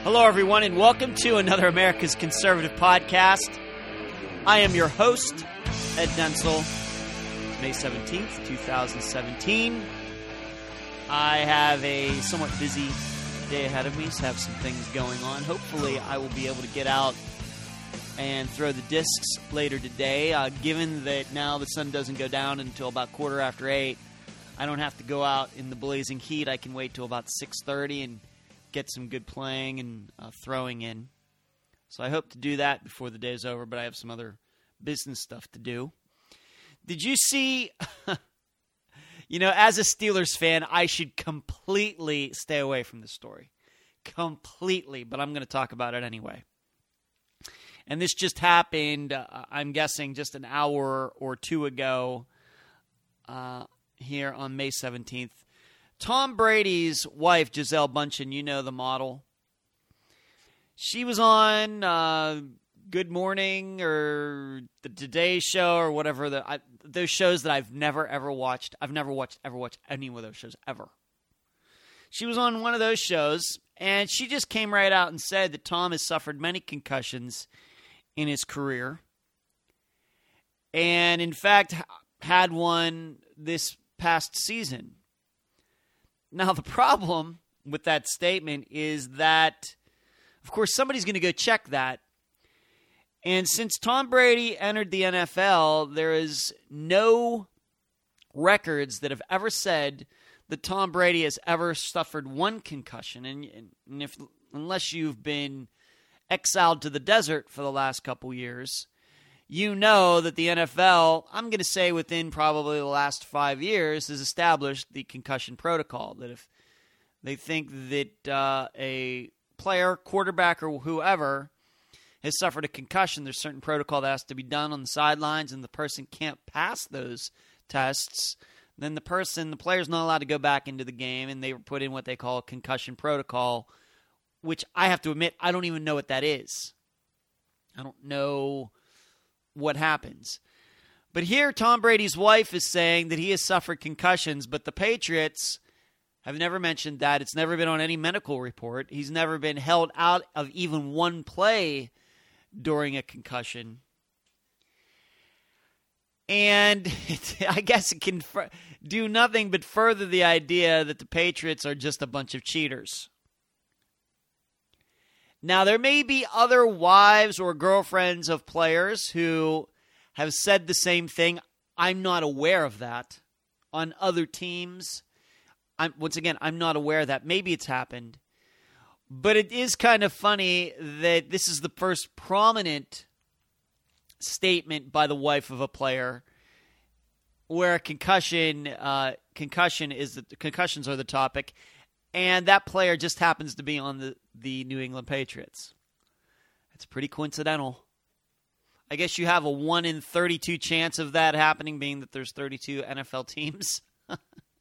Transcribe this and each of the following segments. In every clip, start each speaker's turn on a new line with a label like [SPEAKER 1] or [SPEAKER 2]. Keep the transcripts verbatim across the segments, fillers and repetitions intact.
[SPEAKER 1] Hello, everyone, and welcome to another America's Conservative podcast. I am your host, Ed Denzel. It's May seventeenth, twenty seventeen. I have a somewhat busy day ahead of me, so I have some things going on. Hopefully, I will be able to get out and throw the discs later today. Uh, given that now the sun doesn't go down until about quarter after eight, I don't have to go out in the blazing heat. I can wait till about six thirty and get some good playing and uh, throwing in. So I hope to do that before the day's over, but I have some other business stuff to do. Did you see, you know, as a Steelers fan, I should completely stay away from this story. Completely, but I'm going to talk about it anyway. And this just happened, uh, I'm guessing, just an hour or two ago uh, here on May seventeenth. Tom Brady's wife, Gisele Bündchen, you know the model. She was on uh, Good Morning or the Today Show or whatever. The, I, those shows that I've never, ever watched. I've never watched, ever watched any of those shows, ever. She was on one of those shows, and she just came right out and said that Tom has suffered many concussions in his career. And, in fact, had one this past season. Now, the problem with that statement is that, of course, somebody's going to go check that. And since Tom Brady entered the N F L, there is no records that have ever said that Tom Brady has ever suffered one concussion. And, and if unless you've been exiled to the desert for the last couple years, you know that the N F L, I'm going to say within probably the last five years, has established the concussion protocol. That if they think that uh, a player, quarterback, or whoever has suffered a concussion, there's certain protocol that has to be done on the sidelines, and the person can't pass those tests, then the person, the player's not allowed to go back into the game, and they were put in what they call a concussion protocol, which I have to admit, I don't even know what that is. I don't know what happens. But here, Tom Brady's wife is saying that he has suffered concussions, but the Patriots have never mentioned that. It's never been on any medical report. He's never been held out of even one play during a concussion. And it, I guess it can f- do nothing but further the idea that the Patriots are just a bunch of cheaters. Now, there may be other wives or girlfriends of players who have said the same thing. I'm not aware of that. On other teams, I'm, once again, I'm not aware of that. Maybe it's happened. But it is kind of funny that this is the first prominent statement by the wife of a player where a concussion, uh, concussion is the, concussions are the topic. And that player just happens to be on the, the New England Patriots. It's pretty coincidental. I guess you have a one in thirty-two chance of that happening, being that there's thirty-two N F L teams. uh,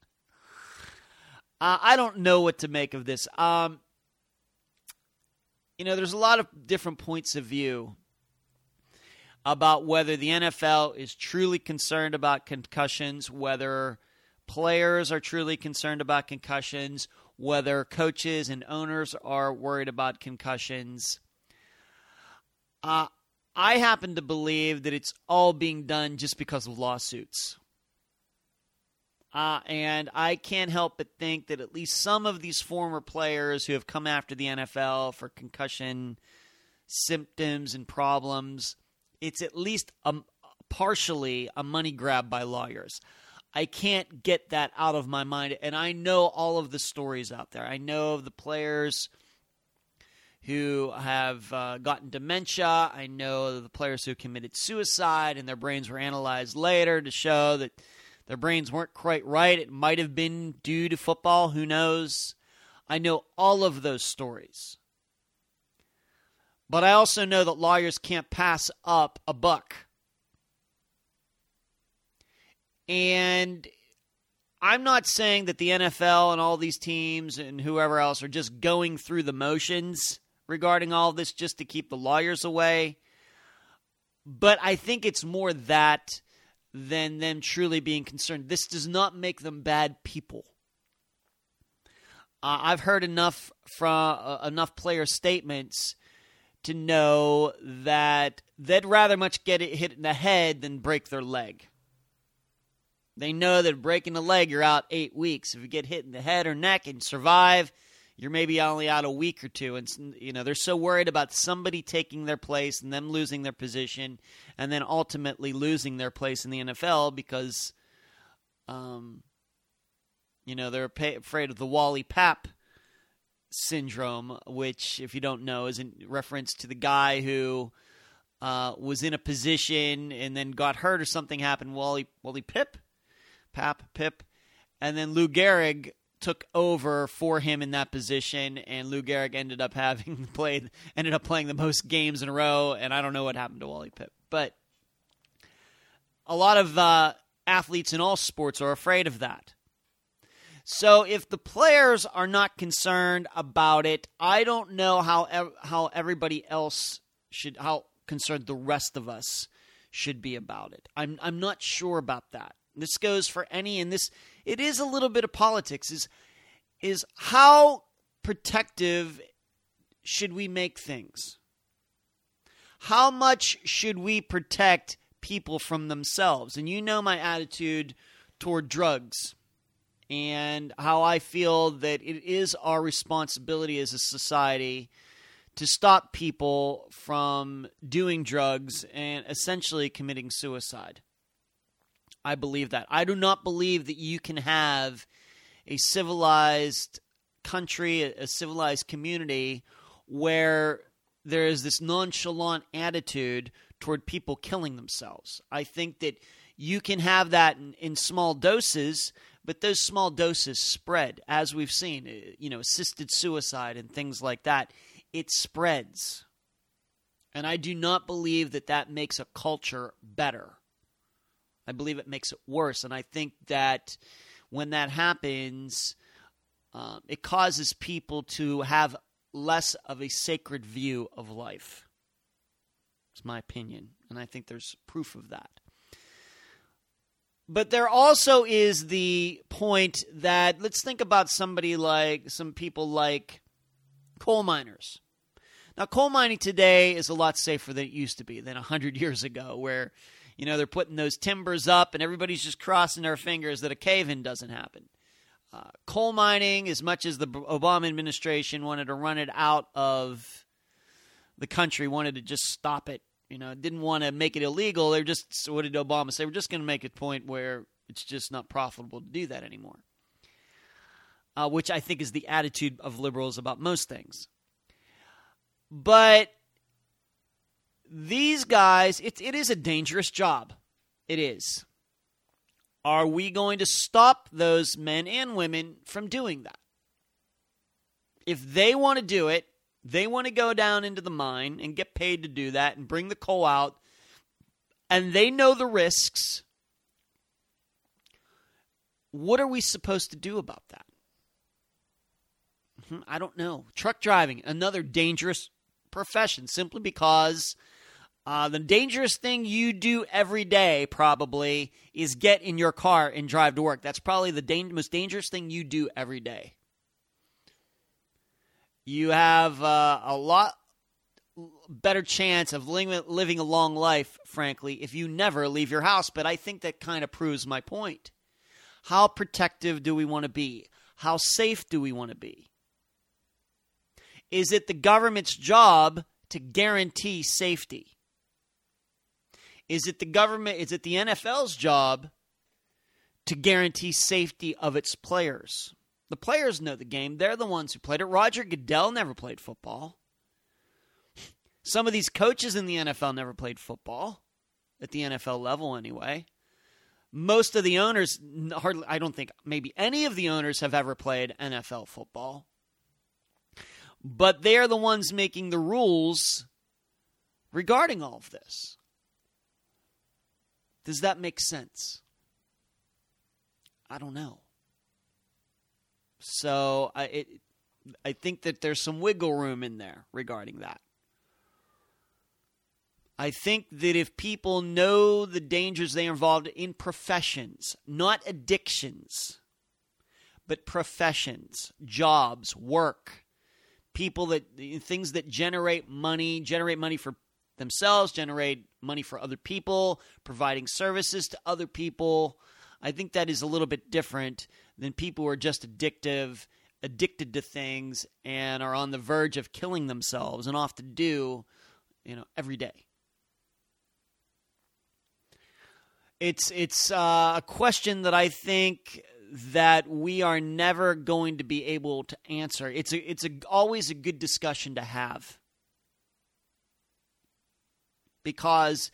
[SPEAKER 1] I don't know what to make of this. Um, you know, there's a lot of different points of view about whether the N F L is truly concerned about concussions, whether players are truly concerned about concussions, whether coaches and owners are worried about concussions. Uh, I happen to believe that it's all being done just because of lawsuits. Uh, and I can't help but think that at least some of these former players who have come after the N F L for concussion symptoms and problems, it's at least a, partially a money grab by lawyers. I can't get that out of my mind, and I know all of the stories out there. I know of the players who have uh, gotten dementia. I know the players who committed suicide, and their brains were analyzed later to show that their brains weren't quite right. It might have been due to football. Who knows? I know all of those stories. But I also know that lawyers can't pass up a buck. And I'm not saying that the N F L and all these teams and whoever else are just going through the motions regarding all this just to keep the lawyers away. But I think it's more that than them truly being concerned. This does not make them bad people. Uh, I've heard enough from uh, enough player statements to know that they'd rather much get it hit in the head than break their leg. They know that breaking the leg, you're out eight weeks. If you get hit in the head or neck and survive, you're maybe only out a week or two. And, you know, they're so worried about somebody taking their place and them losing their position and then ultimately losing their place in the N F L because, um, you know, they're afraid of the Wally Papp syndrome, which, if you don't know, is in reference to the guy who uh, was in a position and then got hurt or something happened. Wally, Wally Pip? Pap, Pip, and then Lou Gehrig took over for him in that position, and Lou Gehrig ended up having played, ended up playing the most games in a row, and I don't know what happened to Wally Pip, but a lot of uh, athletes in all sports are afraid of that. So if the players are not concerned about it, I don't know how how everybody else should, how concerned the rest of us should be about it. I'm I'm not sure about that. This goes for any, and this, it is a little bit of politics, is, is how protective should we make things? How much should we protect people from themselves? And you know my attitude toward drugs and how I feel that it is our responsibility as a society to stop people from doing drugs and essentially committing suicide. I believe that. I do not believe that you can have a civilized country, a civilized community where there is this nonchalant attitude toward people killing themselves. I think that you can have that in, in small doses, but those small doses spread, as we've seen, you know, assisted suicide and things like that. It spreads. And I do not believe that that makes a culture better. I believe it makes it worse, and I think that when that happens, um, it causes people to have less of a sacred view of life. It's my opinion, and I think there's proof of that. But there also is the point that, let's think about somebody like, some people like coal miners. Now, coal mining today is a lot safer than it used to be, than one hundred years ago, where you know, they're putting those timbers up, and everybody's just crossing their fingers that a cave-in doesn't happen. Uh, coal mining, as much as the Obama administration wanted to run it out of the country, wanted to just stop it, you know, didn't want to make it illegal. They're just, so what did Obama say? We're just going to make a point where it's just not profitable to do that anymore, uh, which I think is the attitude of liberals about most things. But these guys, it, it is a dangerous job. It is. Are we going to stop those men and women from doing that? If they want to do it, they want to go down into the mine and get paid to do that and bring the coal out, and they know the risks, what are we supposed to do about that? I don't know. Truck driving, another dangerous profession, simply because Uh, the dangerous thing you do every day probably is get in your car and drive to work. That's probably the da- most dangerous thing you do every day. You have uh, a lot better chance of li- living a long life, frankly, if you never leave your house. But I think that kind of proves my point. How protective do we want to be? How safe do we want to be? Is it the government's job to guarantee safety? Is it the government, is it the N F L's job to guarantee safety of its players? The players know the game. They're the ones who played it. Roger Goodell never played football. Some of these coaches in the N F L never played football, at the N F L level anyway. Most of the owners, hardly, I don't think maybe any of the owners have ever played N F L football. But they're the ones making the rules regarding all of this. Does that make sense? I don't know. So I it, I think that there's some wiggle room in there regarding that. I think that if people know the dangers they are involved in professions, not addictions, but professions, jobs, work, people that, things that generate money, generate money for themselves, generate money for other people, providing services to other people. I think that is a little bit different than people who are just addictive, addicted to things, and are on the verge of killing themselves and often do, you know, every day. It's it's uh, a question that I think that we are never going to be able to answer. It's a, it's a, always a good discussion to have, because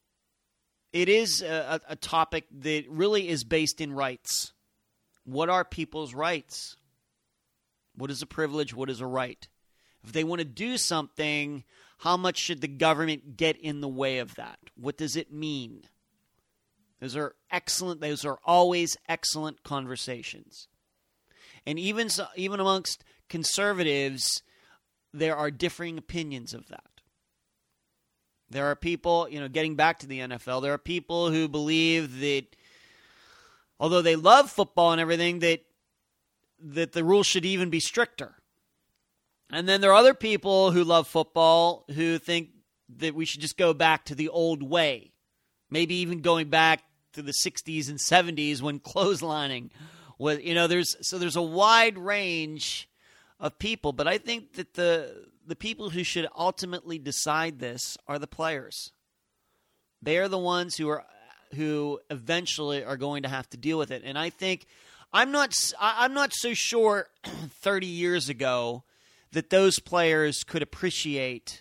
[SPEAKER 1] it is a, a topic that really is based in rights. What are people's rights? What is a privilege? What is a right? If they want to do something, how much should the government get in the way of that? What does it mean? Those are excellent. Those are always excellent conversations. And even even amongst conservatives, there are differing opinions of that. There are people, you know, getting back to the N F L, there are people who believe that, although they love football and everything, that that the rules should even be stricter. And then there are other people who love football who think that we should just go back to the old way. Maybe even going back to the sixties and seventies when clotheslining was, you know, there's so there's a wide range of people, but I think that the the people who should ultimately decide this are the players. They are the ones who are who eventually are going to have to deal with it. And I think I'm not I'm not so sure thirty years ago that those players could appreciate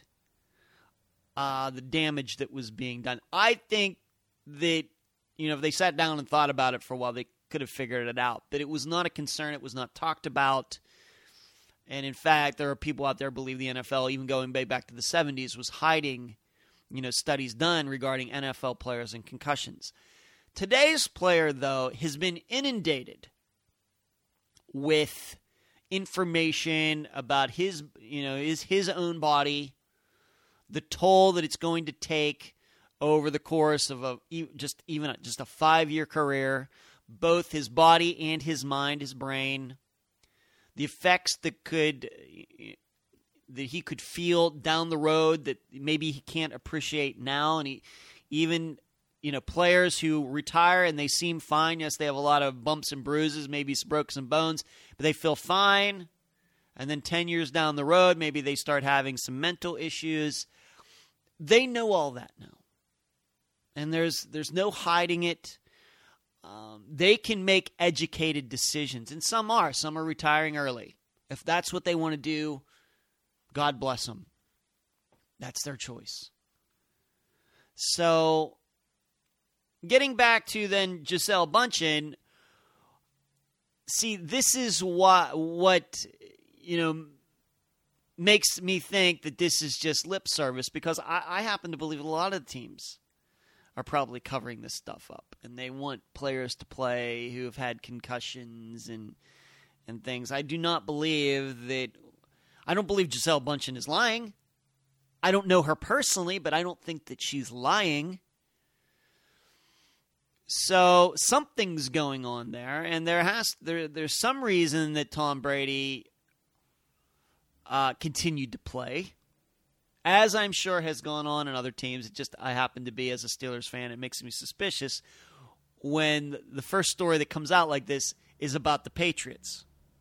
[SPEAKER 1] uh, the damage that was being done. I think that, you know, if they sat down and thought about it for a while, they could have figured it out. But it was not a concern. It was not talked about. And in fact, there are people out there who believe the N F L, even going way back to the seventies, was hiding, you know, studies done regarding N F L players and concussions. Today's player, though, has been inundated with information about his, you know, his, his own body, the toll that it's going to take over the course of a just even just a five-year career, both his body and his mind, his brain, the effects that could that he could feel down the road that maybe he can't appreciate now, and he even, you know, players who retire and they seem fine. Yes, they have a lot of bumps and bruises, maybe broke some bones, but they feel fine. And then ten years down the road, maybe they start having some mental issues. They know all that now. And there's there's no hiding it. Um, they can make educated decisions. And some are. Some are retiring early. If that's what they want to do, God bless them. That's their choice. So, getting back to then Gisele Bündchen, see, this is what, what, you know, makes me think that this is just lip service, because I, I happen to believe a lot of teams are probably covering this stuff up, and they want players to play who have had concussions and and things. I do not believe that, I don't believe Gisele Bündchen is lying. I don't know her personally, but I don't think that she's lying. So something's going on there, and there has there there's some reason that Tom Brady uh, continued to play, as I'm sure has gone on in other teams. It just, I happen to be, as a Steelers fan, it makes me suspicious when the first story that comes out like this is about the Patriots.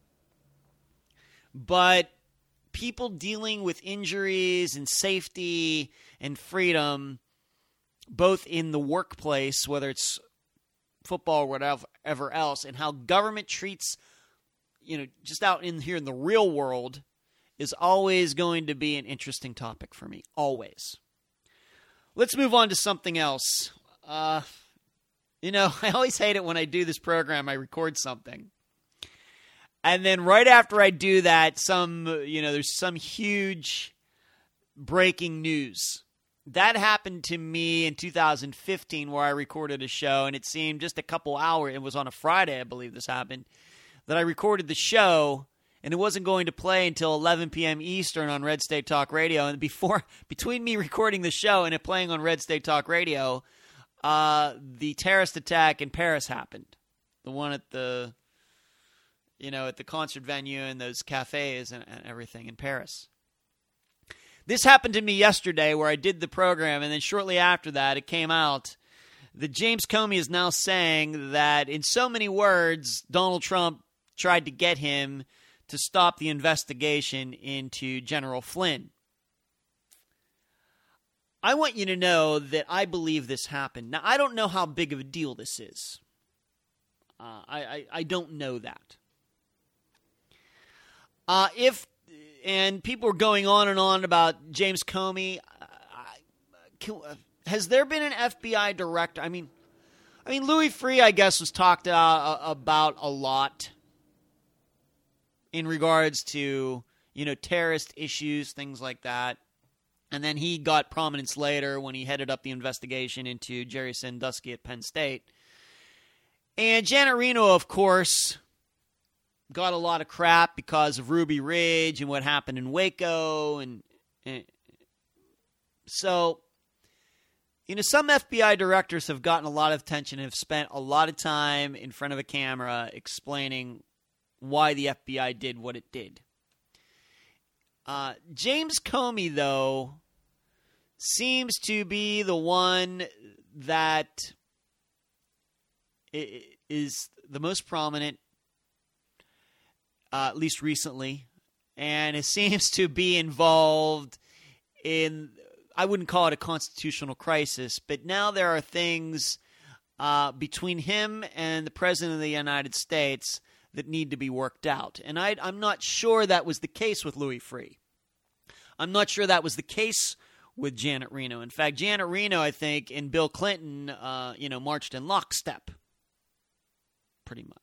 [SPEAKER 1] But people dealing with injuries and safety and freedom, both in the workplace, whether it's football or whatever else, and how government treats, you know, just out in here in the real world, is always going to be an interesting topic for me. Always. Let's move on to something else. Uh, you know, I always hate it when I do this program, I record something, and then right after I do that, some, you know, there's some huge breaking news. That happened to me in two thousand fifteen, where I recorded a show, and it seemed just a couple hours, it was on a Friday, I believe this happened, that I recorded the show, and it wasn't going to play until eleven p.m. Eastern on Red State Talk Radio. And before, between me recording the show and it playing on Red State Talk Radio, uh, the terrorist attack in Paris happened. The one at the you know, at the concert venue and those cafes and, and everything in Paris. This happened to me yesterday where I did the program, and then shortly after that it came out that James Comey is now saying that in so many words, Donald Trump tried to get him to stop the investigation into General Flynn. I want you to know that I believe this happened. Now, I don't know how big of a deal this is. Uh, I, I, I don't know that. Uh, if and people are going on and on about James Comey. Uh, can, uh, has there been an F B I director? I mean, I mean Louis Freeh, I guess, was talked uh, about a lot in regards to, you know, terrorist issues, things like that. And then he got prominence later when he headed up the investigation into Jerry Sandusky at Penn State. And Janet Reno, of course, got a lot of crap because of Ruby Ridge and what happened in Waco. And, and so, you know, some F B I directors have gotten a lot of attention and have spent a lot of time in front of a camera explaining why the F B I did what it did. Uh, James Comey, though, seems to be the one that is the most prominent, uh, at least recently, and it seems to be involved in, I wouldn't call it a constitutional crisis, but now there are things uh, between him and the President of the United States that need to be worked out. And I, I'm not sure that was the case with Louis Freeh. I'm not sure that was the case with Janet Reno. In fact, Janet Reno, I think, and Bill Clinton, uh, you know, marched in lockstep, pretty much.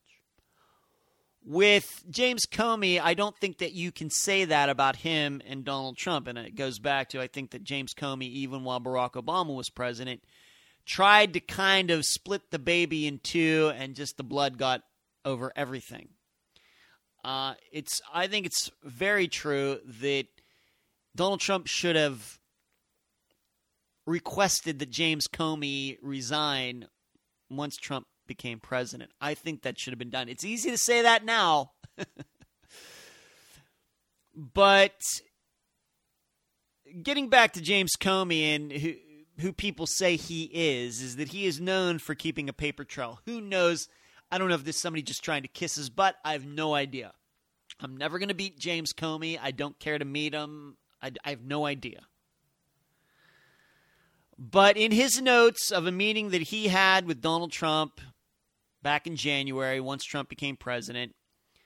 [SPEAKER 1] With James Comey, I don't think that you can say that about him and Donald Trump. And it goes back to, I think that James Comey, even while Barack Obama was president, tried to kind of split the baby in two, and just the blood got over everything. Uh, it's. I think it's very true that Donald Trump should have requested that James Comey resign once Trump became president. I think that should have been done. It's easy to say that now. But getting back to James Comey and who, who people say he is, is that he is known for keeping a paper trail. Who knows? I don't know if this is somebody just trying to kiss his butt. I have no idea. I'm never going to beat James Comey. I don't care to meet him. I, I have no idea. But in his notes of a meeting that he had with Donald Trump back in January, once Trump became president,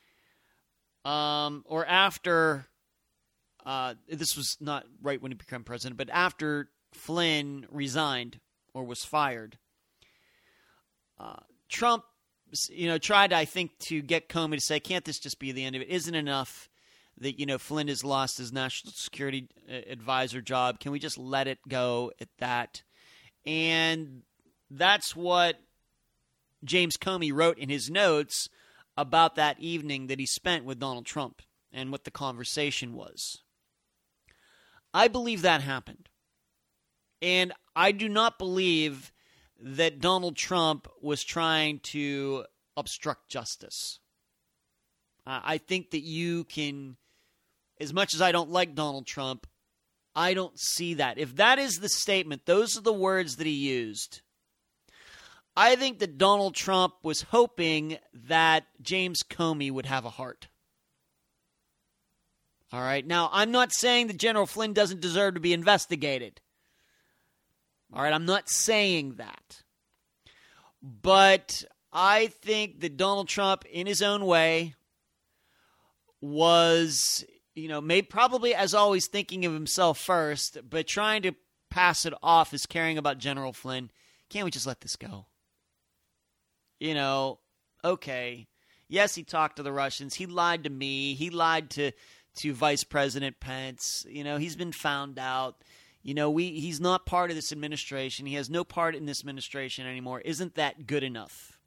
[SPEAKER 1] um, or after, uh, this was not right when he became president, but after Flynn resigned or was fired, uh, Trump, you know, tried, I think, to get Comey to say, can't this just be the end of it? Isn't it enough that, you know, Flynn has lost his national security advisor job? Can we just let it go at that? And that's what James Comey wrote in his notes about that evening that he spent with Donald Trump and what the conversation was. I believe that happened. And I do not believe that Donald Trump was trying to obstruct justice. Uh, I think that you can, as much as I don't like Donald Trump, I don't see that. If that is the statement, those are the words that he used, I think that Donald Trump was hoping that James Comey would have a heart. All right. Now, I'm not saying that General Flynn doesn't deserve to be investigated. All right. I'm not saying that. But I think that Donald Trump, in his own way, was, you know, maybe probably, as always, thinking of himself first, but trying to pass it off as caring about General Flynn. Can't we just let this go? You know, okay. Yes, he talked to the Russians. He lied to me. He lied to, to Vice President Pence. You know, he's been found out. You know, we he's not part of this administration. He has no part in this administration anymore. Isn't that good enough?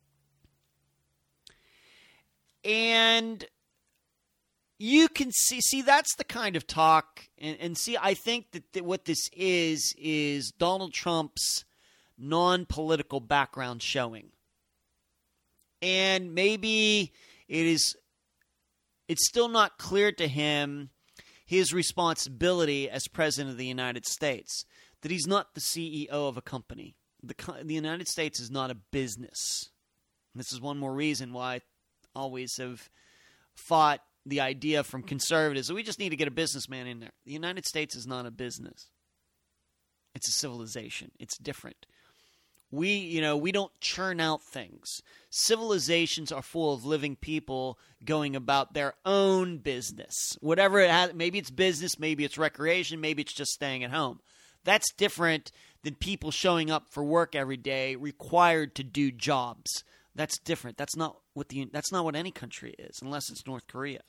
[SPEAKER 1] And you can see, see, that's the kind of talk. And, and see, I think that, that what this is, is Donald Trump's non-political background showing. And maybe it is it's still not clear to him his responsibility as president of the United States, that he's not the C E O of a company. The, the United States is not a business. And this is one more reason why I always have fought the idea from conservatives that we just need to get a businessman in there. The United States is not a business. It's a civilization. It's different. We, you know, we don't churn out things. Civilizations are full of living people going about their own business. Whatever it has, maybe it's business, maybe it's recreation, maybe it's just staying at home. That's different than people showing up for work every day required to do jobs. That's different. That's not what the that's not what any country is, unless it's North Korea.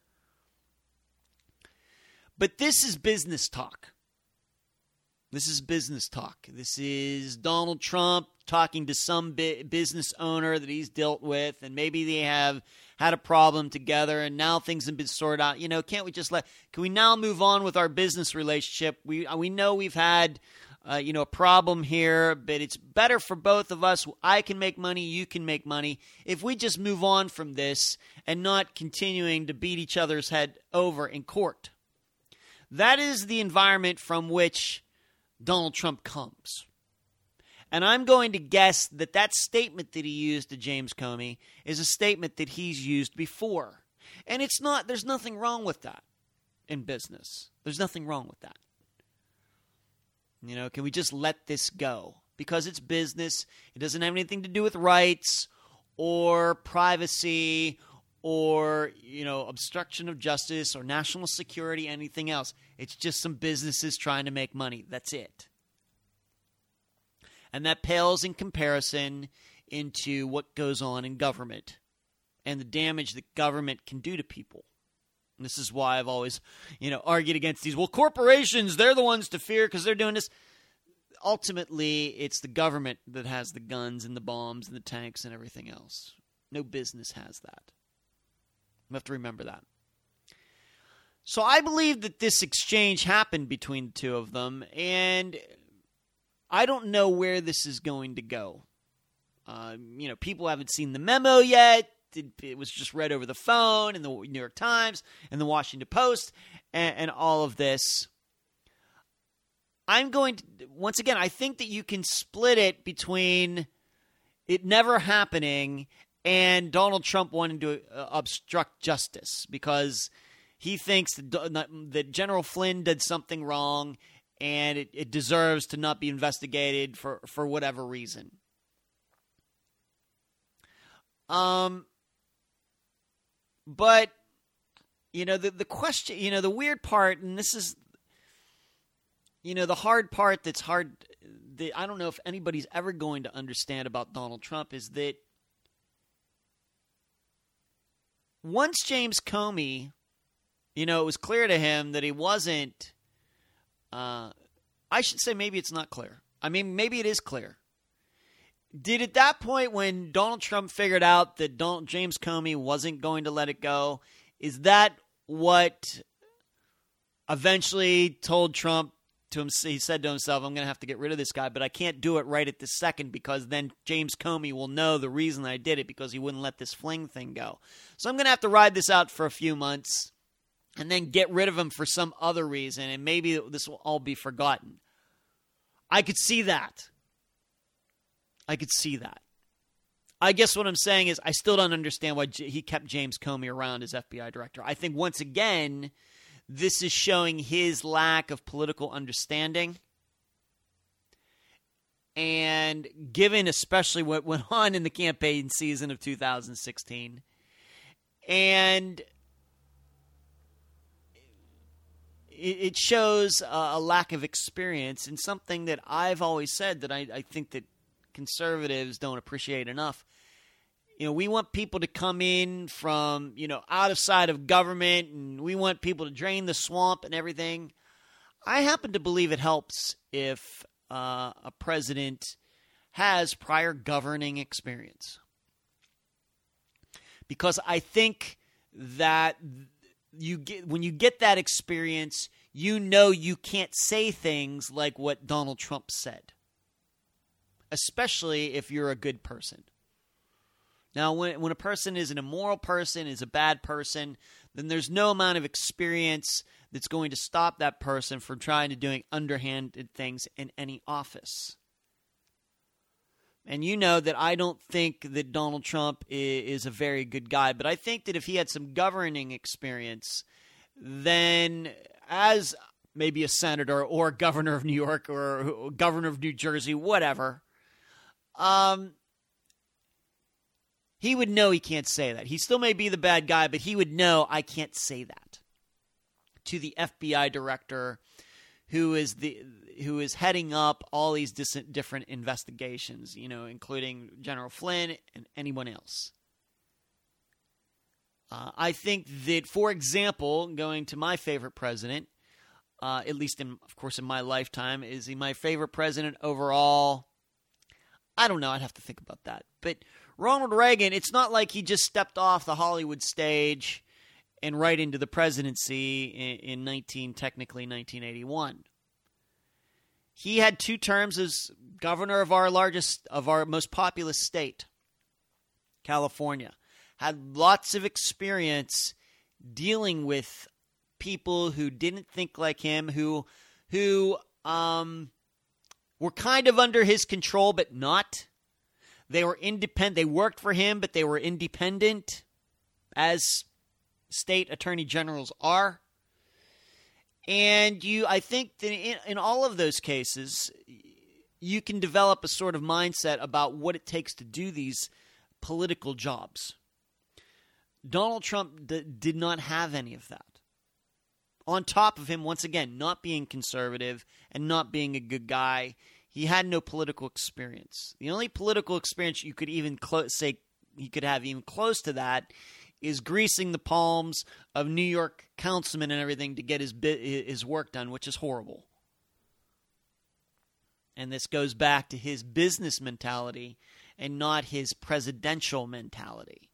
[SPEAKER 1] But this is business talk. This is business talk. This is Donald Trump talking to some bi- business owner that he's dealt with, and maybe they have had a problem together, and now things have been sorted out. You know, can't we just let? Can we now move on with our business relationship? We we know we've had, uh, you know, a problem here, but it's better for both of us. I can make money, you can make money. If we just move on from this and not continuing to beat each other's head over in court, that is the environment from which Donald Trump comes. And I'm going to guess that that statement that he used to James Comey is a statement that he's used before. And it's not, there's nothing wrong with that in business. There's nothing wrong with that. You know, can we just let this go? Because it's business. It doesn't have anything to do with rights or privacy or, you know, obstruction of justice or national security, anything else. It's just some businesses trying to make money. That's it. And that pales in comparison into what goes on in government and the damage that government can do to people. And this is why I've always, you know, argued against these. Well, corporations, they're the ones to fear because they're doing this. Ultimately, it's the government that has the guns and the bombs and the tanks and everything else. No business has that. We have to remember that. So I believe that this exchange happened between the two of them, and I don't know where this is going to go. Uh, you know, people haven't seen the memo yet. It, it was just read over the phone in the New York Times and the Washington Post and, and all of this. I'm going to, once again, I think that you can split it between it never happening and Donald Trump wanting to uh, obstruct justice because he thinks that, that General Flynn did something wrong and it, it deserves to not be investigated for, for whatever reason. Um, but, you know, the, the question, you know, the weird part, and this is, you know, the hard part that's hard, that I don't know if anybody's ever going to understand about Donald Trump is that once James Comey, you know, it was clear to him that he wasn't, uh, I should say maybe it's not clear. I mean, maybe it is clear. Did at that point when Donald Trump figured out that Donald, James Comey wasn't going to let it go, is that what eventually told Trump to him? He said to himself, I'm going to have to get rid of this guy, but I can't do it right at this second because then James Comey will know the reason I did it because he wouldn't let this fling thing go. So I'm going to have to ride this out for a few months and then get rid of him for some other reason, and maybe this will all be forgotten. I could see that. I could see that. I guess what I'm saying is I still don't understand why J- he kept James Comey around as F B I director. I think, once again, this is showing his lack of political understanding. And given especially what went on in the campaign season of two thousand sixteen. And it shows a lack of experience in something that I've always said that I, I think that conservatives don't appreciate enough. You know, we want people to come in from, you know, out of sight of government, and we want people to drain the swamp and everything. I happen to believe it helps if uh, a president has prior governing experience. Because I think that you get when you get that experience, you know you can't say things like what Donald Trump said. Especially if you're a good person. Now, when when a person is an immoral person, is a bad person, then there's no amount of experience that's going to stop that person from trying to doing underhanded things in any office. And you know that I don't think that Donald Trump is a very good guy, but I think that if he had some governing experience, then as maybe a senator or governor of New York or governor of New Jersey, whatever, um, he would know he can't say that. He still may be the bad guy, but he would know I can't say that to the F B I director who is the who is heading up all these dis- different investigations, you know, including General Flynn and anyone else. Uh, I think that, for example, going to my favorite president, uh, at least, in, of course, in my lifetime, is he my favorite president overall? I don't know. I'd have to think about that. But Ronald Reagan, it's not like he just stepped off the Hollywood stage and right into the presidency in, in nineteen, technically nineteen eighty-one. He had two terms as governor of our largest, of our most populous state, California. Had lots of experience dealing with people who didn't think like him, who, who um, were kind of under his control, but not. They were independent. They worked for him, but they were independent, as state attorney generals are. And you, I think that in, in all of those cases, you can develop a sort of mindset about what it takes to do these political jobs. Donald Trump d- did not have any of that. On top of him, once again, not being conservative and not being a good guy, he had no political experience. The only political experience you could even clo- say he could have even close to that is greasing the palms of New York councilmen and everything to get his his work done, which is horrible. And this goes back to his business mentality and not his presidential mentality.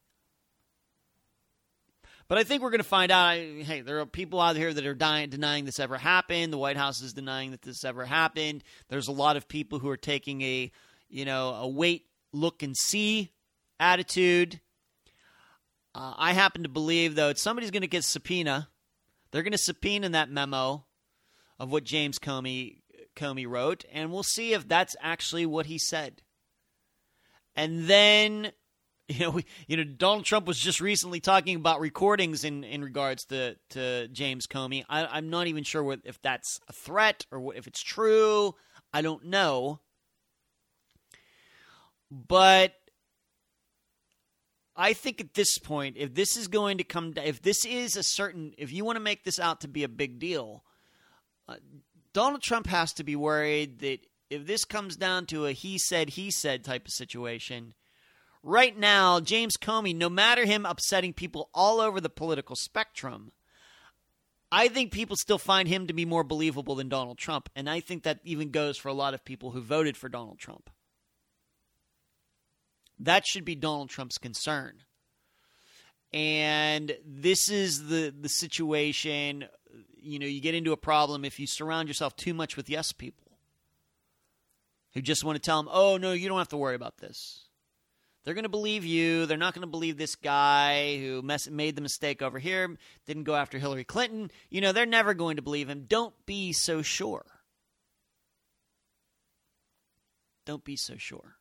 [SPEAKER 1] But I think we're going to find out, I, hey, there are people out here that are dying, denying this ever happened. The White House is denying that this ever happened. There's a lot of people who are taking a, you know, a wait, look, and see attitude. Uh, I happen to believe, though, somebody's going to get subpoena. They're going to subpoena that memo of what James Comey Comey wrote, and we'll see if that's actually what he said. And then, you know, we, you know, Donald Trump was just recently talking about recordings in, in regards to, to James Comey. I, I'm not even sure what, if that's a threat or what, if it's true. I don't know. But I think at this point, if this is going to come, if this is a certain, if you want to make this out to be a big deal, uh, Donald Trump has to be worried that if this comes down to a he said, he said type of situation, right now, James Comey, no matter him upsetting people all over the political spectrum, I think people still find him to be more believable than Donald Trump. And I think that even goes for a lot of people who voted for Donald Trump. That should be Donald Trump's concern. And this is the, the situation, you know, you get into a problem if you surround yourself too much with yes people who just want to tell them, oh, no, you don't have to worry about this. They're going to believe you. They're not going to believe this guy who mess- made the mistake over here, didn't go after Hillary Clinton. You know, they're never going to believe him. Don't be so sure. Don't be so sure.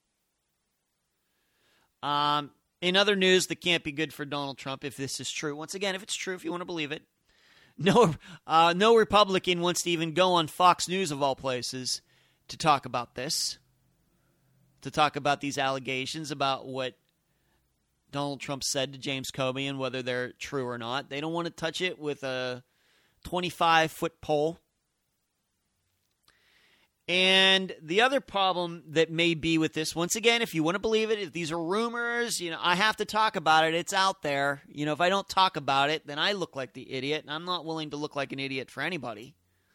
[SPEAKER 1] Um, in other news that can't be good for Donald Trump, if this is true, once again, if it's true, if you want to believe it, no, uh, no Republican wants to even go on Fox News, of all places, to talk about this, to talk about these allegations about what Donald Trump said to James Comey and whether they're true or not. They don't want to touch it with a twenty-five foot pole. And the other problem that may be with this, once again, if you want to believe it, if these are rumors, you know, I have to talk about it. It's out there. You know, if I don't talk about it, then I look like the idiot, and I'm not willing to look like an idiot for anybody.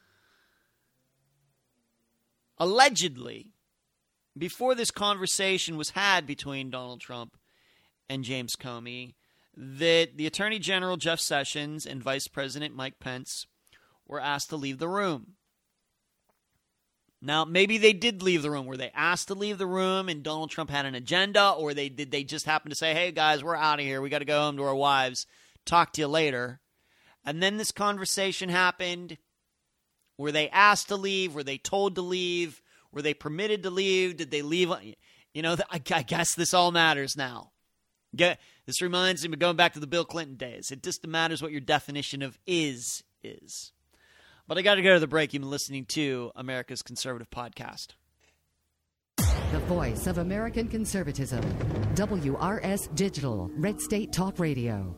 [SPEAKER 1] Allegedly, before this conversation was had between Donald Trump and James Comey, that the Attorney General Jeff Sessions and Vice President Mike Pence were asked to leave the room. Now, maybe they did leave the room. Were they asked to leave the room and Donald Trump had an agenda, or they did they just happen to say, hey, guys, we're out of here. We got to go home to our wives. Talk to you later. And then this conversation happened. Were they asked to leave? Were they told to leave? Were they permitted to leave? Did they leave? You know, I, I guess this all matters now. Get, this reminds me of going back to the Bill Clinton days. It just matters what your definition of is is. But I got to go to the break. You've been listening to America's Conservative Podcast.
[SPEAKER 2] The voice of American conservatism. W R S Digital, Red State Talk Radio.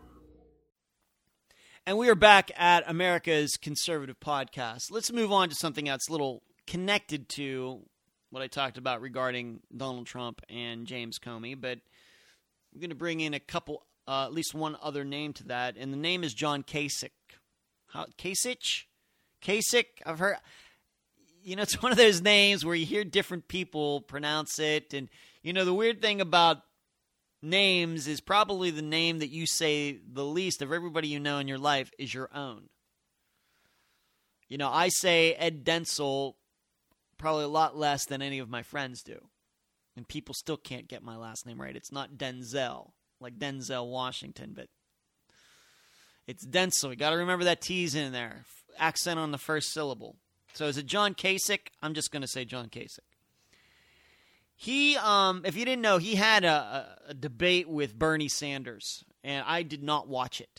[SPEAKER 1] And we are back at America's Conservative Podcast. Let's move on to something that's a little connected to what I talked about regarding Donald Trump and James Comey. But we're going to bring in a couple, uh, at least one other name to that. And the name is John Kasich. How, Kasich? Kasich? I've heard, you know, it's one of those names where you hear different people pronounce it. And, you know, the weird thing about names is probably the name that you say the least of everybody you know in your life is your own. You know, I say Ed Densel probably a lot less than any of my friends do. And people still can't get my last name right. It's not Denzel, like Denzel Washington, but it's Densel. You got to remember that T's in there. Accent on the first syllable. So is it John Kasich? I'm just going to say John Kasich. He, um, if you didn't know, he had a, a, a debate with Bernie Sanders, and I did not watch it.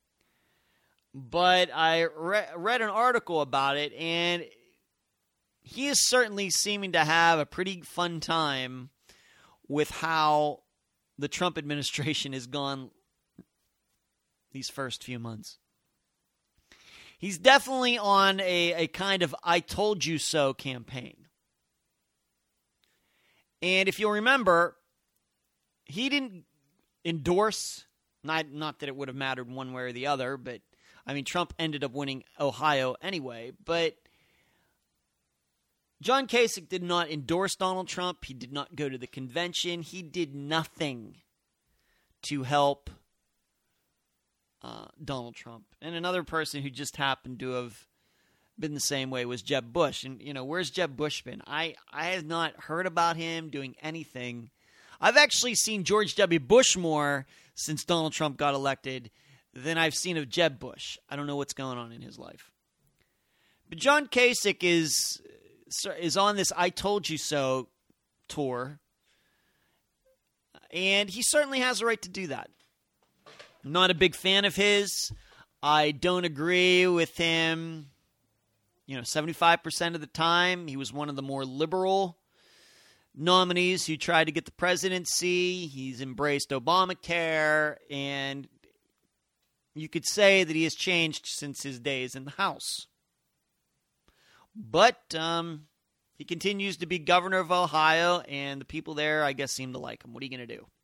[SPEAKER 1] But I re- read an article about it, and he is certainly seeming to have a pretty fun time with how the Trump administration has gone these first few months. He's definitely on a, a kind of I told you so campaign. And if you'll remember, he didn't endorse, not, not that it would have mattered one way or the other, but, I mean, Trump ended up winning Ohio anyway, but John Kasich did not endorse Donald Trump. He did not go to the convention. He did nothing to help uh, Donald Trump. And another person who just happened to have been the same way was Jeb Bush. And, you know, where's Jeb Bush been? I, I have not heard about him doing anything. I've actually seen George W. Bush more since Donald Trump got elected than I've seen of Jeb Bush. I don't know what's going on in his life. But John Kasich is, is on this I Told You So tour. And he certainly has a right to do that. I'm not a big fan of his. I don't agree with him. You know, seventy-five percent of the time, he was one of the more liberal nominees who tried to get the presidency. He's embraced Obamacare, and you could say that he has changed since his days in the House. But um, he continues to be governor of Ohio, and the people there, I guess, seem to like him. What are you going to do?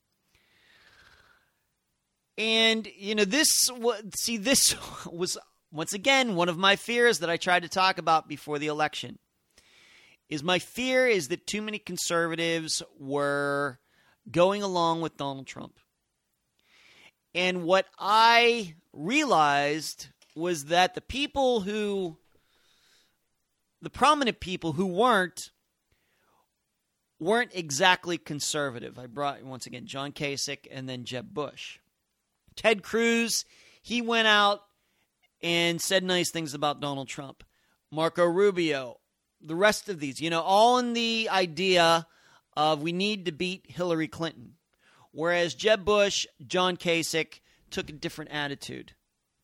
[SPEAKER 1] And, you know, this, see, this was, once again, one of my fears that I tried to talk about before the election. Is my fear is that too many conservatives were going along with Donald Trump. And what I realized was that the people who, the prominent people who weren't, weren't exactly conservative. I brought, once again, John Kasich and then Jeb Bush. Ted Cruz, he went out and said nice things about Donald Trump. Marco Rubio, the rest of these, you know, all in the idea of we need to beat Hillary Clinton. Whereas Jeb Bush, John Kasich took a different attitude.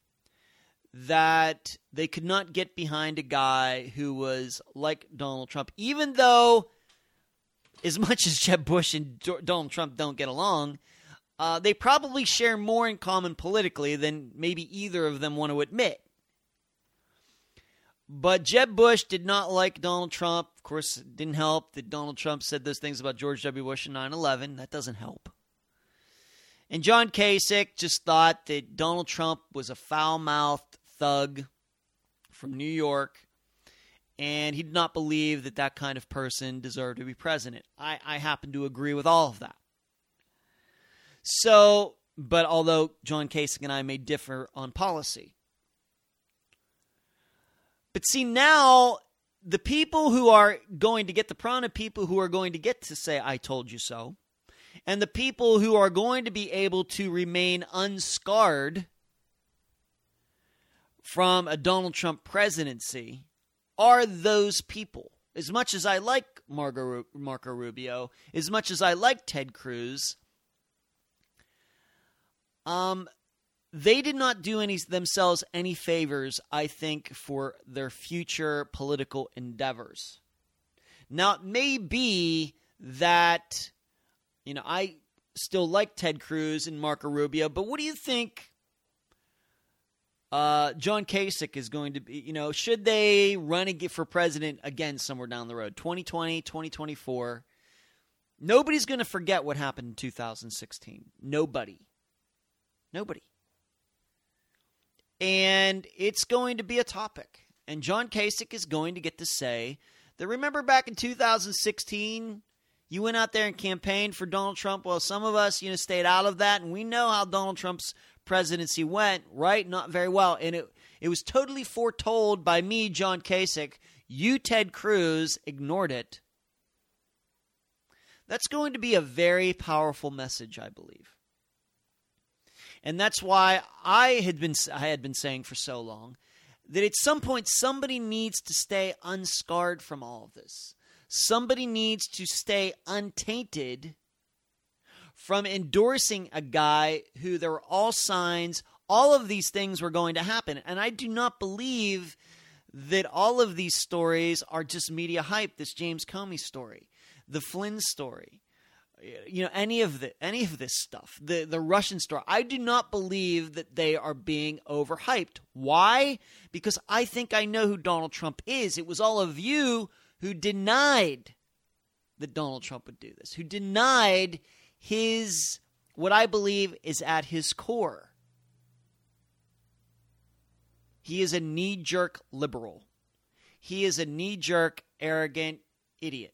[SPEAKER 1] That they could not get behind a guy who was like Donald Trump. Even though, as much as Jeb Bush and Donald Trump don't get along, Uh, they probably share more in common politically than maybe either of them want to admit. But Jeb Bush did not like Donald Trump. Of course, it didn't help that Donald Trump said those things about George W. Bush in nine eleven. That doesn't help. And John Kasich just thought that Donald Trump was a foul-mouthed thug from New York, and he did not believe that that kind of person deserved to be president. I, I happen to agree with all of that. So, but although John Kasich and I may differ on policy. But see, now the people who are going to get the prana, of people who are going to get to say, I told you so, and the people who are going to be able to remain unscarred from a Donald Trump presidency are those people. As much as I like Marco, Marco Rubio, as much as I like Ted Cruz, um, they did not do any themselves any favors, I think, for their future political endeavors. Now, it may be that, you know, I still like Ted Cruz and Marco Rubio, but what do you think uh, John Kasich is going to be? You know, should they run again for president again somewhere down the road, twenty twenty, twenty twenty-four? Nobody's going to forget what happened in two thousand sixteen. Nobody. Nobody. And it's going to be a topic. And John Kasich is going to get to say that, remember back in two thousand sixteen, you went out there and campaigned for Donald Trump. Well, some of us, you know, stayed out of that, and we know how Donald Trump's presidency went, right? Not very well. And it it was totally foretold by me, John Kasich. You, Ted Cruz, ignored it. That's going to be a very powerful message, I believe. And that's why I had been I had been saying for so long that at some point somebody needs to stay unscarred from all of this. Somebody needs to stay untainted from endorsing a guy who there were all signs, all of these things were going to happen. And I do not believe that all of these stories are just media hype. This James Comey story, the Flynn story, you know, any of the any of this stuff, the the Russian story. I do not believe that they are being overhyped. Why? Because I think I know who Donald Trump is. It was all of you who denied that Donald Trump would do this, who denied his, what I believe is at his core. He is a knee-jerk liberal. He is a knee-jerk, arrogant idiot.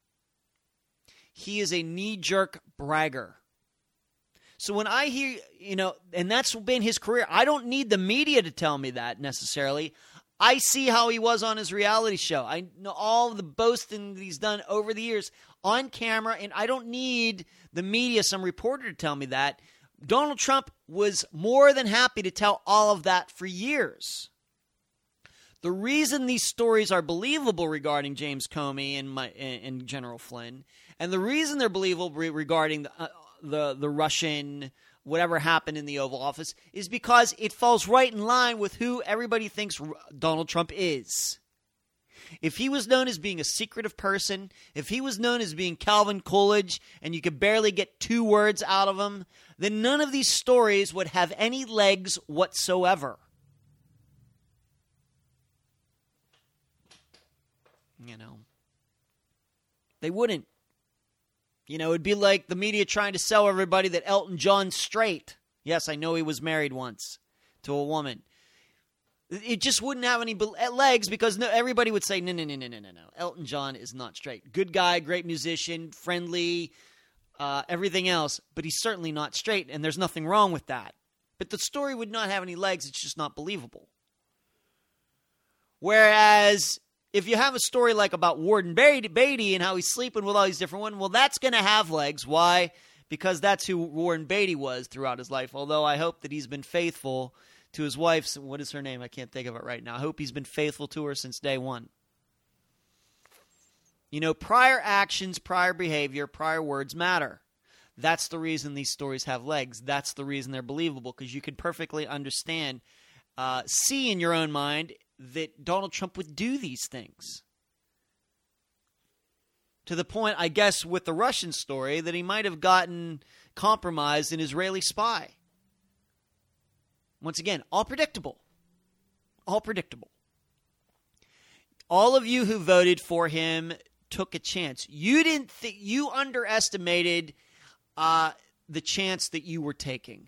[SPEAKER 1] He is a knee-jerk bragger. So when I hear, you know, and that's been his career, I don't need the media to tell me that necessarily. I see how he was on his reality show. I know all the boasting that he's done over the years on camera, and I don't need the media, some reporter, to tell me that. Donald Trump was more than happy to tell all of that for years. The reason these stories are believable regarding James Comey and, my, and General Flynn, and the reason they're believable regarding the, uh, the, the Russian whatever happened in the Oval Office, is because it falls right in line with who everybody thinks Donald Trump is. If he was known as being a secretive person, if he was known as being Calvin Coolidge, and you could barely get two words out of him, then none of these stories would have any legs whatsoever. You know, they wouldn't. You know, it'd be like the media trying to sell everybody that Elton John's straight. Yes, I know he was married once to a woman. It just wouldn't have any legs because no, everybody would say, no, no, no, no, no, no, no. Elton John is not straight. Good guy, great musician, friendly, uh, everything else, but he's certainly not straight, and there's nothing wrong with that. But the story would not have any legs. It's just not believable. Whereas if you have a story like about Warden Beatty and how he's sleeping with all these different women, well, that's going to have legs. Why? Because that's who Warden Beatty was throughout his life, although I hope that he's been faithful to his wife's, what is her name? I can't think of it right now. I hope he's been faithful to her since day one. You know, prior actions, prior behavior, prior words matter. That's the reason these stories have legs. That's the reason they're believable, because you can perfectly understand, uh, see in your own mind that Donald Trump would do these things. To the point, I guess, with the Russian story, that he might have gotten compromised an Israeli spy. Once again, all predictable. All predictable. All of you who voted for him took a chance. You didn't think, you underestimated uh, the chance that you were taking.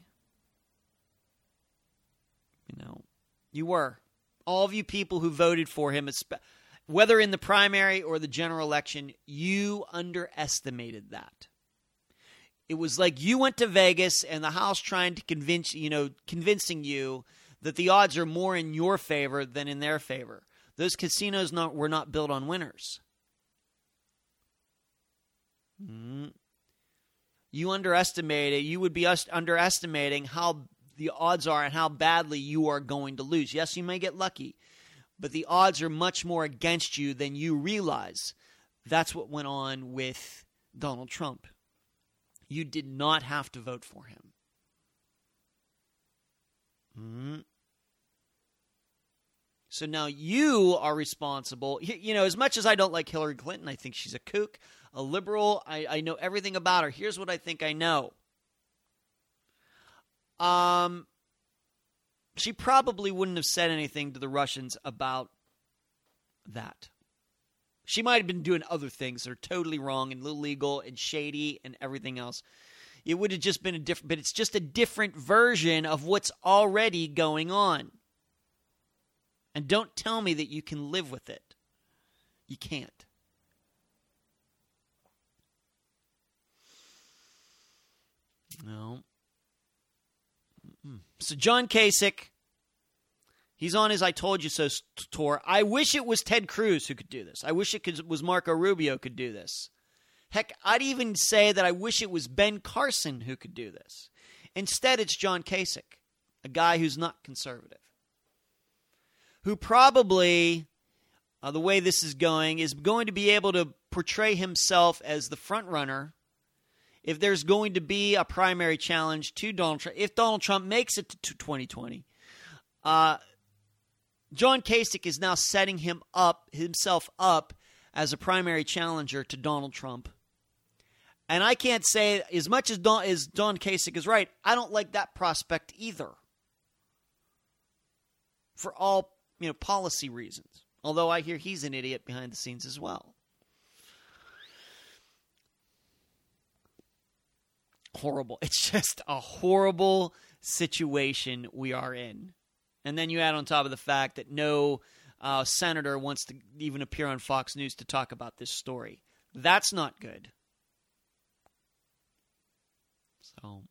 [SPEAKER 1] You know, you were. All of you people who voted for him, whether in the primary or the general election, you underestimated that. It was like you went to Vegas and the house trying to convince, you know, convincing you that the odds are more in your favor than in their favor. Those casinos not, were not built on winners. Mm. You underestimate it. You would be underestimating how the odds are and how badly you are going to lose. Yes, you may get lucky, but the odds are much more against you than you realize. That's what went on with Donald Trump. You did not have to vote for him. Mm-hmm. So now you are responsible. You know, as much as I don't like Hillary Clinton, I think she's a kook, a liberal. I, I know everything about her. Here's what I think I know. Um, she probably wouldn't have said anything to the Russians about that. She might have been doing other things that are totally wrong and illegal and shady and everything else. It would have just been a different, but it's just a different version of what's already going on. And don't tell me that you can live with it. You can't. No. Mm-mm. So John Kasich, he's on his I Told You So tour. I wish it was Ted Cruz who could do this. I wish it could, was Marco Rubio could do this. Heck, I'd even say that I wish it was Ben Carson who could do this. Instead, it's John Kasich, a guy who's not conservative, who probably, uh, the way this is going, is going to be able to portray himself as the front runner if there's going to be a primary challenge to Donald Trump. If Donald Trump makes it to twenty twenty, uh, John Kasich is now setting him up, himself up as a primary challenger to Donald Trump. And I can't say, as much as Don, as John Kasich is right, I don't like that prospect either. For all, you know, policy reasons. Although I hear he's an idiot behind the scenes as well. Horrible. It's just a horrible situation we are in. And then you add on top of the fact that no uh, senator wants to even appear on Fox News to talk about this story. That's not good. So,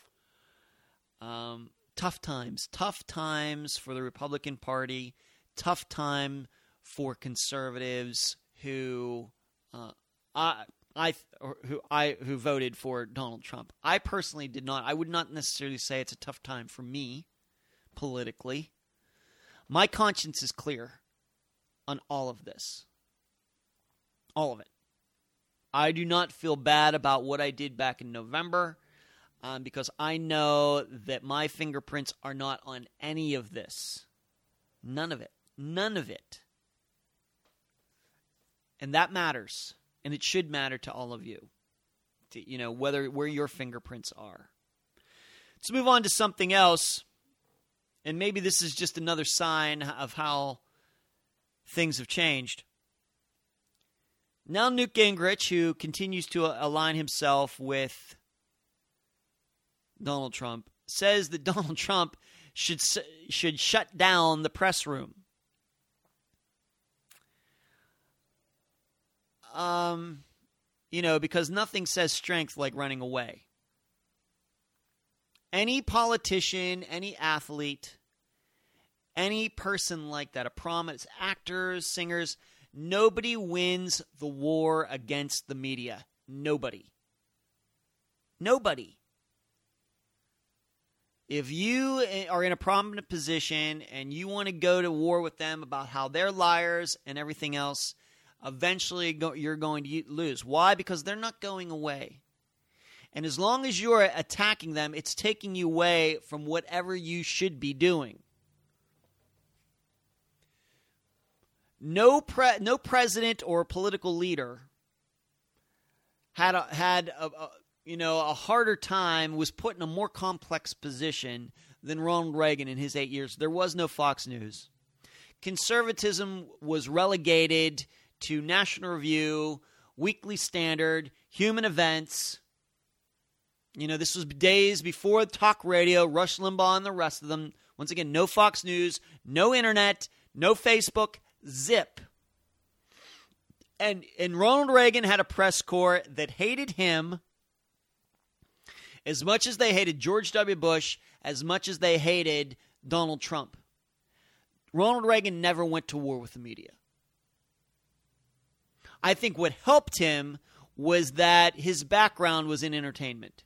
[SPEAKER 1] um, tough times. Tough times for the Republican Party. Tough time for conservatives who, uh, I, I, or who I, who voted for Donald Trump. I personally did not. I would not necessarily say it's a tough time for me politically. My conscience is clear on all of this. All of it. I do not feel bad about what I did back in November. Um, because I know that my fingerprints are not on any of this. None of it. None of it. And that matters. And it should matter to all of you. To, you know, whether where your fingerprints are. Let's move on to something else. And maybe this is just another sign of how things have changed. Now Newt Gingrich, who continues to align himself with Donald Trump, says that Donald Trump should should shut down the press room. Um, you know, because nothing says strength like running away. Any politician, any athlete, any person like that, a prominent actors, singers, nobody wins the war against the media. Nobody. Nobody. If you are in a prominent position and you want to go to war with them about how they're liars and everything else, eventually go, you're going to lose. Why? Because they're not going away. And as long as you're attacking them, it's taking you away from whatever you should be doing. No pre- no president or political leader had a, had a, a you know, a harder time, was put in a more complex position than Ronald Reagan in his eight years. There was no Fox News. Conservatism was relegated to National Review, Weekly Standard, Human Events. You know, this was days before talk radio, Rush Limbaugh and the rest of them. Once again, no Fox News, no internet, no Facebook, zip. And, and Ronald Reagan had a press corps that hated him as much as they hated George W. Bush, as much as they hated Donald Trump. Ronald Reagan never went to war with the media. I think what helped him was that his background was in entertainment.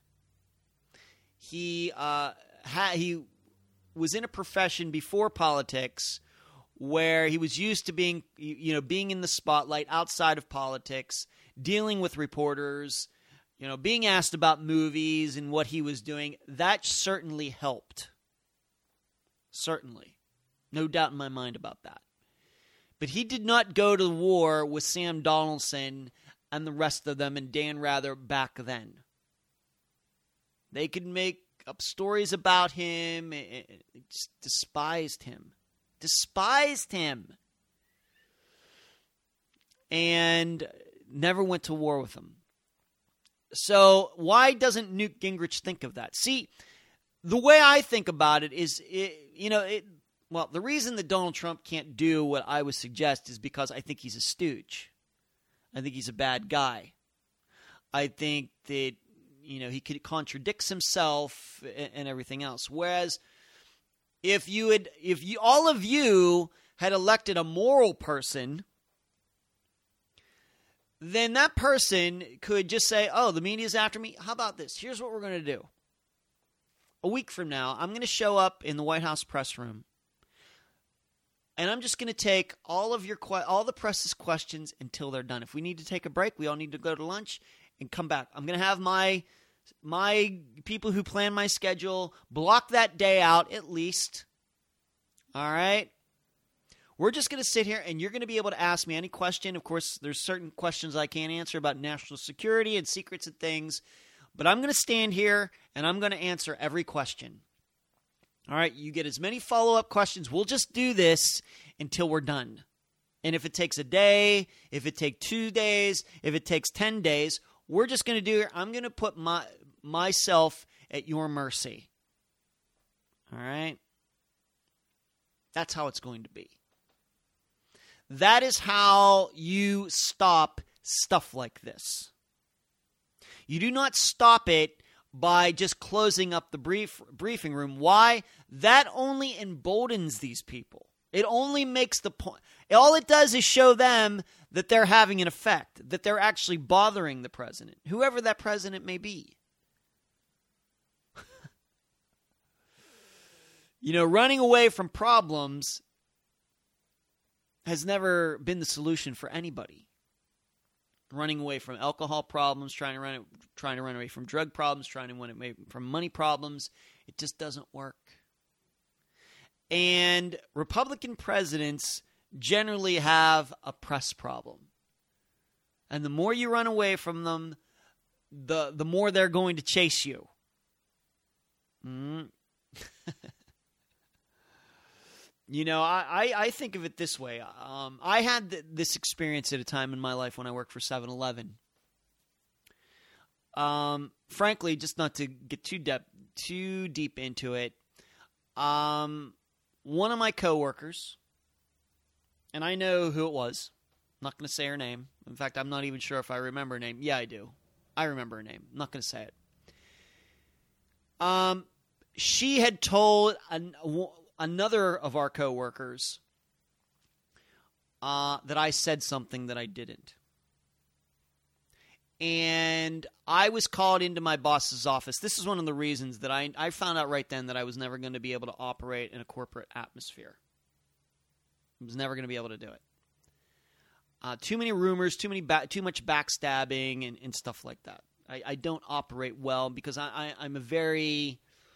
[SPEAKER 1] He uh, ha- he was in a profession before politics where he was used to being, you know, being in the spotlight outside of politics, dealing with reporters, you know, being asked about movies and what he was doing. That certainly helped. Certainly. No doubt in my mind about that. But he did not go to war with Sam Donaldson and the rest of them and Dan Rather back then. They could make up stories about him. It just despised him. Despised him. And never went to war with him. So why doesn't Newt Gingrich think of that? See, the way I think about it is, it, you know, it, well, the reason that Donald Trump can't do what I would suggest is because I think he's a stooge. I think he's a bad guy. I think that, you know, he could contradicts himself and, and everything else. Whereas if you had, if you, all of you had elected a moral person, then that person could just say, oh, the media's after me. How about this? Here's what we're going to do. A week from now, I'm going to show up in the White House press room, and I'm just going to take all of your que- all the press's questions until they're done. If we need to take a break, we all need to go to lunch and come back. I'm going to have my my people who plan my schedule block that day out at least. All right? We're just going to sit here, and you're going to be able to ask me any question. Of course, there's certain questions I can't answer about national security and secrets and things. But I'm going to stand here, and I'm going to answer every question. All right, you get as many follow-up questions. We'll just do this until we're done. And if it takes a day, if it takes two days, if it takes ten days, we're just going to do it. I'm going to put my myself at your mercy. All right? That's how it's going to be. That is how you stop stuff like this. You do not stop it by just closing up the brief briefing room. Why? That only emboldens these people. It only makes the point. All it does is show them that they're having an effect, that they're actually bothering the president, whoever that president may be. You know, running away from problems has never been the solution for anybody. Running away from alcohol problems, trying to run trying to run away from drug problems, trying to run away from money problems, it just doesn't work. And Republican presidents generally have a press problem. And the more you run away from them, the the more they're going to chase you. Mm. You know, I, I, I think of it this way. Um, I had th- this experience at a time in my life when I worked for seven eleven. Um, frankly, just not to get too deep, too deep into it, um, one of my coworkers, and I know who it was. I'm not going to say her name. In fact, I'm not even sure if I remember her name. Yeah, I do. I remember her name. I'm not going to say it. Um, she had told an, another of our coworkers uh, that I said something that I didn't. And I was called into my boss's office. This is one of the reasons that I, I found out right then that I was never going to be able to operate in a corporate atmosphere. I was never going to be able to do it. Uh, too many rumors, too many, ba- too much backstabbing, and, and stuff like that. I, I don't operate well because I, I, I'm a very,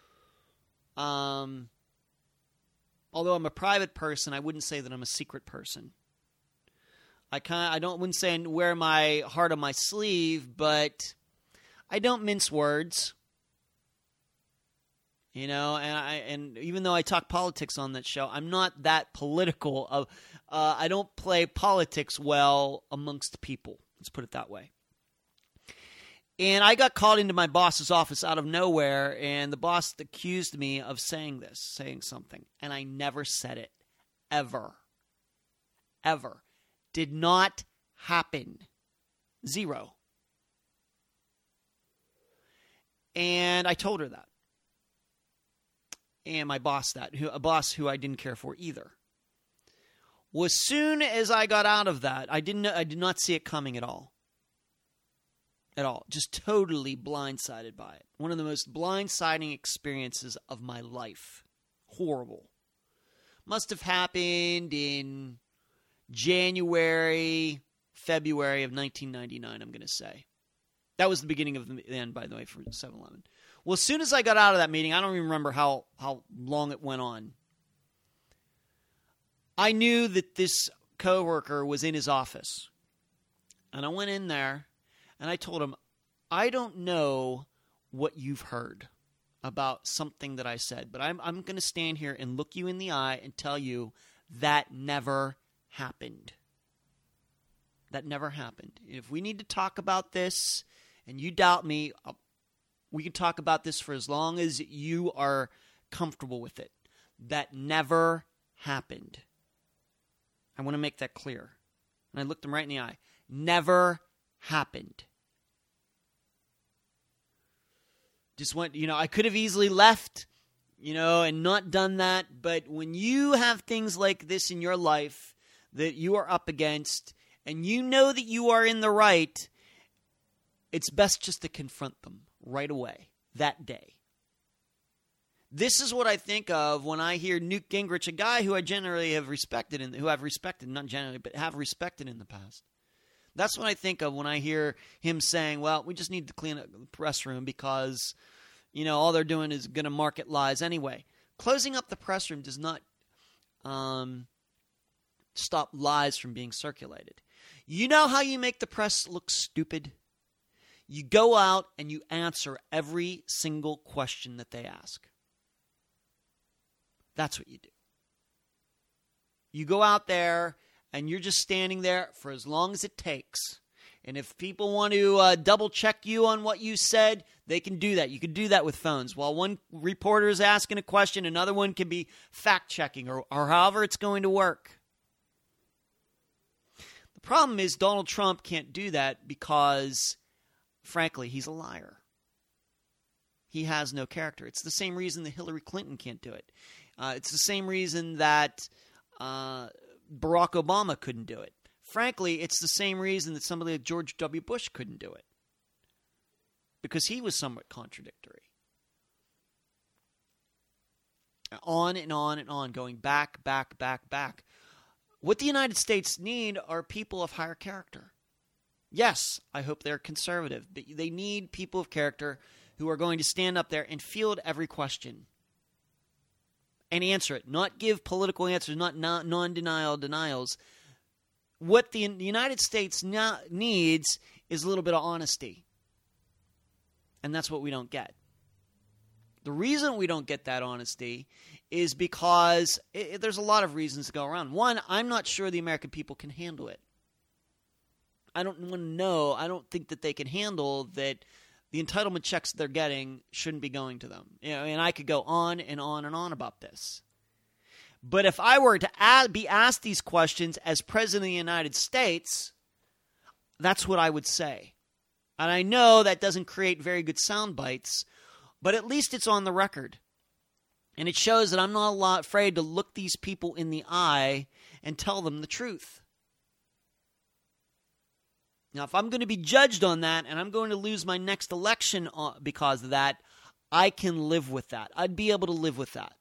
[SPEAKER 1] um, although I'm a private person, I wouldn't say that I'm a secret person. I kind I don't wouldn't say I wear my heart on my sleeve, but I don't mince words. You know, and I and even though I talk politics on that show, I'm not that political. Of uh, I don't play politics well amongst people. Let's put it that way. And I got called into my boss's office out of nowhere, and the boss accused me of saying this, saying something, and I never said it, ever, ever. Did not happen. Zero. And I told her that. And my boss that, who, a boss who I didn't care for either. Well, as soon as I got out of that, I didn't. I did not see it coming at all. At all. Just totally blindsided by it. One of the most blindsiding experiences of my life. Horrible. Must have happened in January, February of nineteen ninety-nine, I'm going to say. That was the beginning of the end, by the way, for seven eleven. Well, as soon as I got out of that meeting, I don't even remember how, how long it went on. I knew that this coworker was in his office. And I went in there. And I told him, I don't know what you've heard about something that I said, but I'm I'm going to stand here and look you in the eye and tell you that never happened. That never happened. If we need to talk about this and you doubt me, I'll, we can talk about this for as long as you are comfortable with it. That never happened. I want to make that clear. And I looked him right in the eye. Never happened. Just went, you know, I could have easily left, you know, and not done that. But when you have things like this in your life that you are up against and you know that you are in the right, it's best just to confront them right away, that day. This is what I think of when I hear Newt Gingrich, a guy who I generally have respected, in, who I've respected, not generally, but have respected in the past. That's what I think of when I hear him saying, well, we just need to clean up the press room because, you know, all they're doing is going to market lies anyway. Closing up the press room does not um, stop lies from being circulated. You know how you make the press look stupid? You go out and you answer every single question that they ask. That's what you do. You go out there and you're just standing there for as long as it takes. And if people want to uh, double-check you on what you said, they can do that. You can do that with phones. While one reporter is asking a question, another one can be fact-checking or, or however it's going to work. The problem is Donald Trump can't do that because, frankly, he's a liar. He has no character. It's the same reason that Hillary Clinton can't do it. Uh, it's the same reason that Uh, Barack Obama couldn't do it. Frankly, it's the same reason that somebody like George W. Bush couldn't do it. Because he was somewhat contradictory. On and on and on, going back, back, back, back. What the United States need are people of higher character. Yes, I hope they're conservative, but they need people of character who are going to stand up there and field every question. And answer it, not give political answers, not non-denial denials. What the United States needs is a little bit of honesty. And that's what we don't get. The reason we don't get that honesty is because it, there's a lot of reasons to go around. One, I'm not sure the American people can handle it. I don't want to know, I don't think that they can handle that the entitlement checks they're getting shouldn't be going to them. You know, and I could go on and on and on about this. But if I were to add, be asked these questions as President of the United States, that's what I would say. And I know that doesn't create very good sound bites, but at least it's on the record. And it shows that I'm not a lot afraid to look these people in the eye and tell them the truth. Now, if I'm going to be judged on that and I'm going to lose my next election because of that, I can live with that. I'd be able to live with that.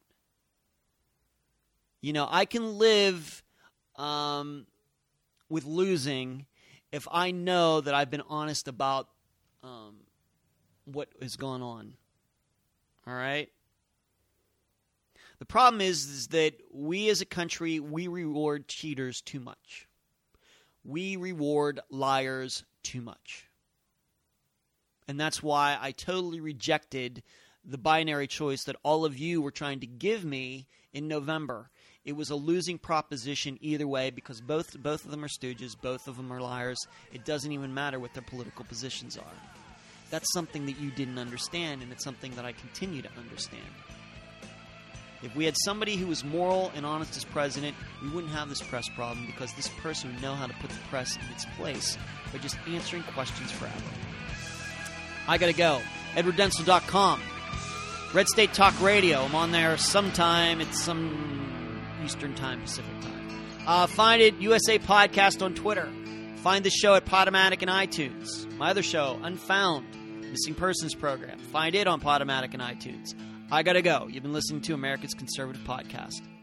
[SPEAKER 1] You know, I can live um, with losing if I know that I've been honest about um, what has gone on. All right? The problem is, is that we as a country, we reward cheaters too much. We reward liars too much. And that's why I totally rejected the binary choice that all of you were trying to give me in November. It was a losing proposition either way because both both of them are stooges, both of them are liars. It doesn't even matter what their political positions are. That's something that you didn't understand, and it's something that I continue to understand. If we had somebody who was moral and honest as president, we wouldn't have this press problem because this person would know how to put the press in its place by just answering questions forever. I gotta go. Edward Densel dot com. Red State Talk Radio. I'm on there sometime. It's some Eastern Time, Pacific Time. Uh, find it, U S A Podcast on Twitter. Find the show at Podomatic and iTunes. My other show, Unfound, Missing Persons Program. Find it on Podomatic and iTunes. I gotta go. You've been listening to America's Conservative Podcast.